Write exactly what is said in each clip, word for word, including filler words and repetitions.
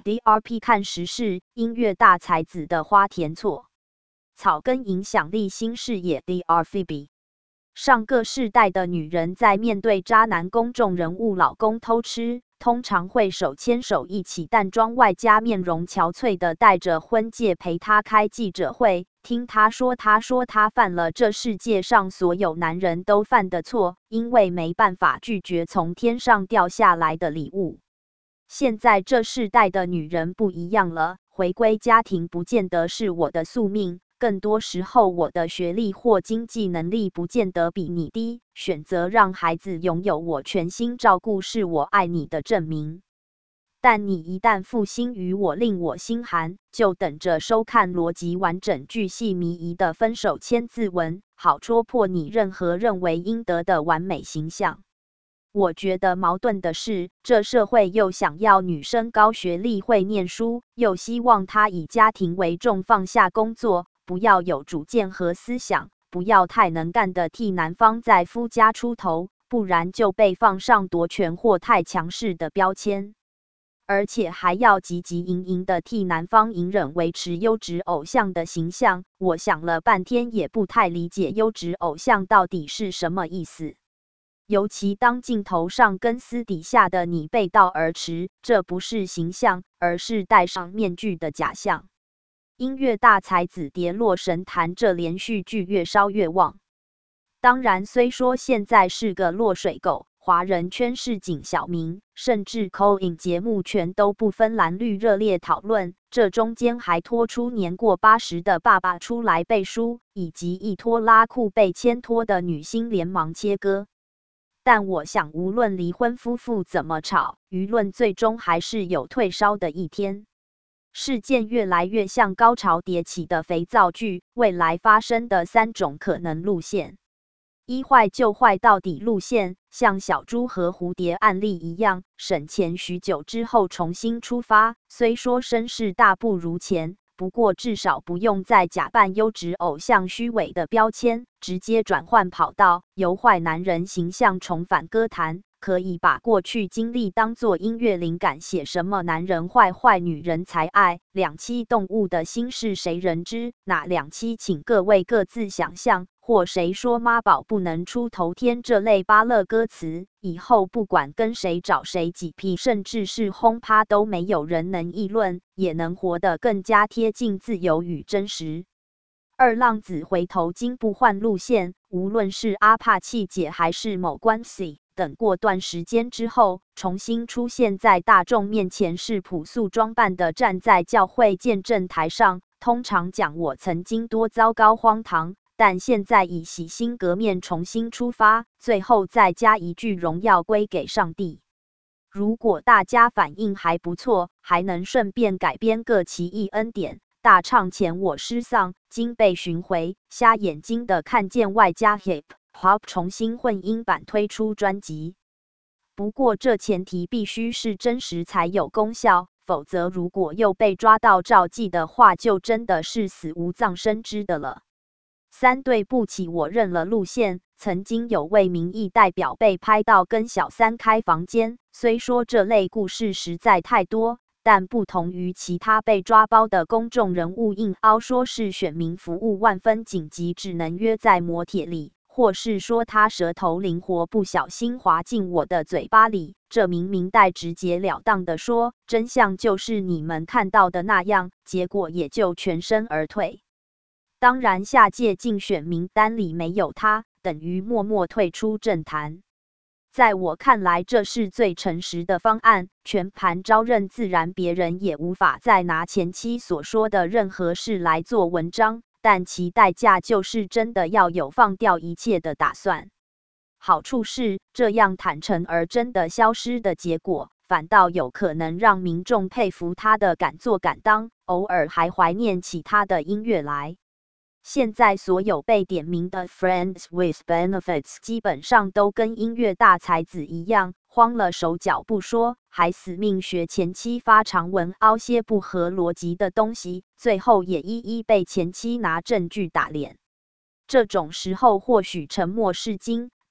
D R P 看时事，音乐大才子的花田错。草根影响力新视野 D R Phoebe。上个世代的女人在面对渣男公众人物老公偷吃，通常会手牵手一起淡妆外加面容憔悴的戴着婚戒陪他开记者会，听他说他说他犯了这世界上所有男人都犯的错，因为没办法拒绝从天上掉下来的礼物。现在这世代的女人不一样了，回归家庭不见得是我的宿命，更多时候我的学历或经济能力不见得比你低，选择让孩子拥有我全心照顾是我爱你的证明。但你一旦负心于我令我心寒，就等着收看逻辑完整巨细靡遗的分手千字文，好戳破你任何认为应得的完美形象。我觉得矛盾的是，这社会又想要女生高学历会念书，又希望她以家庭为重放下工作，不要有主见和思想，不要太能干的替男方在夫家出头，不然就被放上夺权或太强势的标签。而且还要汲汲营营的替男方隐忍维持优质偶像的形象，我想了半天也不太理解优质偶像到底是什么意思。尤其当镜头上跟私底下的你背道而驰，这不是形象，而是戴上面具的假象。音乐大才子跌落神坛，这连续剧越烧越旺。当然，虽说现在是个落水狗，华人圈市井小民，甚至 call-in 节目全都不分蓝绿热烈讨论，这中间还拖出年过八十的爸爸出来背书，以及一拖拉库被牵拖的女星连忙切割。但我想，无论离婚夫妇怎么吵，舆论最终还是有退烧的一天。事件越来越像高潮迭起的肥皂剧，未来发生的三种可能路线：一、坏就坏到底路线，像小猪和蝴蝶案例一样，省钱许久之后重新出发。虽说声势大不如前，不过至少不用再假扮优质偶像虚伪的标签，直接转换跑道，由坏男人形象重返歌坛，可以把过去经历当作音乐灵感，写什么男人坏坏女人才爱，两栖动物的心事谁人知，哪两栖请各位各自想象，或谁说妈宝不能出头天这类芭乐歌词，以后不管跟谁找谁几屁，甚至是轰趴都没有人能议论，也能活得更加贴近自由与真实。二、浪子回头金不换路线，无论是阿帕契姐还是某关系，等过段时间之后，重新出现在大众面前，是朴素装扮的站在教会见证台上，通常讲我曾经多糟糕荒唐，但现在以洗心革面重新出发，最后再加一句荣耀归给上帝。如果大家反应还不错，还能顺便改编个奇异恩典，大唱前我失丧，经被寻回，瞎眼睛的看见外加 hip hop 重新混音版推出专辑。不过这前提必须是真实才有功效，否则如果又被抓到照记的话，就真的是死无葬身之的了。三、对不起，我认了路线。曾经有位民意代表被拍到跟小三开房间，虽说这类故事实在太多，但不同于其他被抓包的公众人物硬凹说是选民服务万分紧急，只能约在摩铁里，或是说他舌头灵活不小心滑进我的嘴巴里，这名明代直截了当的说，真相就是你们看到的那样，结果也就全身而退。当然下届竞选名单里没有他，等于默默退出政坛。在我看来，这是最诚实的方案，全盘招认，自然别人也无法再拿前妻所说的任何事来做文章，但其代价就是真的要有放掉一切的打算。好处是，这样坦诚而真的消失的结果，反倒有可能让民众佩服他的敢做敢当，偶尔还怀念起他的音乐来。现在所有被点名的 Friends with Benefits 基本上都跟音乐大才子一样，慌了手脚不说，还死命学前妻发长文凹些不合逻辑的东西，最后也一一被前妻拿证据打脸。这种时候或许沉默是金，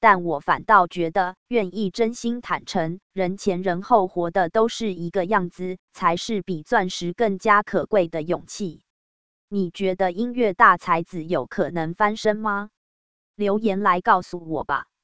但我反倒觉得，愿意真心坦诚，人前人后活的都是一个样子，才是比钻石更加可贵的勇气。你觉得音乐大才子有可能翻身吗？留言来告诉我吧。